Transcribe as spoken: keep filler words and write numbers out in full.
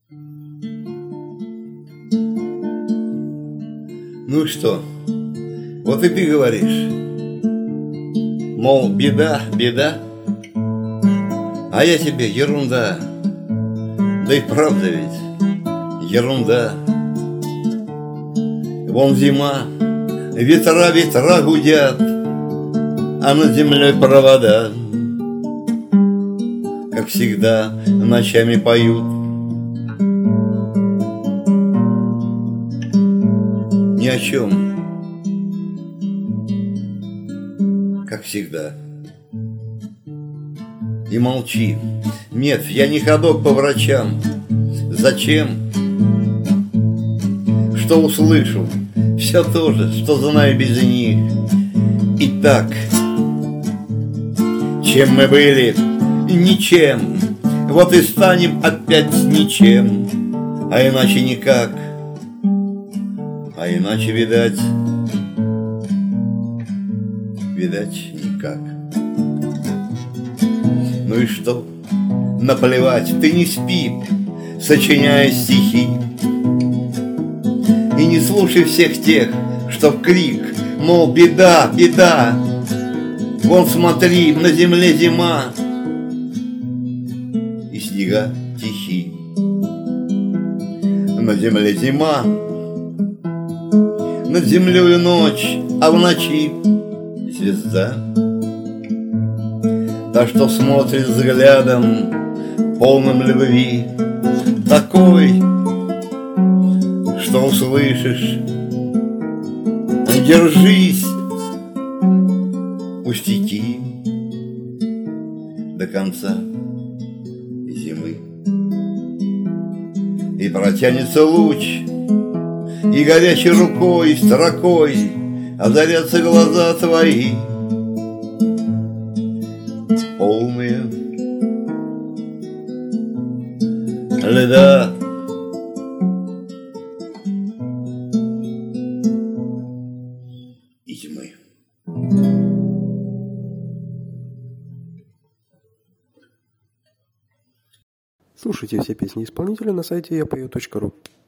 Ну и что? Вот и ты говоришь, мол, беда, беда, а я тебе ерунда. Да и правда ведь ерунда. Вон зима, ветра, ветра гудят, а над землей провода, как всегда, ночами поют. Ни о чем, как всегда. И молчи. Нет, я не ходок по врачам. Зачем? Что услышу? Все то же, что знаю без них. Итак, чем мы были? Ничем. Вот и станем опять ничем. А иначе никак. А иначе, видать, видать, никак. Ну и что? Наплевать, ты не спи, сочиняя стихи. И не слушай всех тех, что в крик, мол, беда, беда. Вон смотри, на земле зима, и снега тихи. На земле зима, над землею ночь, а в ночи звезда. Та, что смотрит взглядом, полным любви, такой, что услышишь. Держись, пустяки до конца зимы. И протянется луч, и горячей рукой, строкой озарятся глаза твои, полные льда. И тьмы. Слушайте все песни исполнителя на сайте я пою точка ру.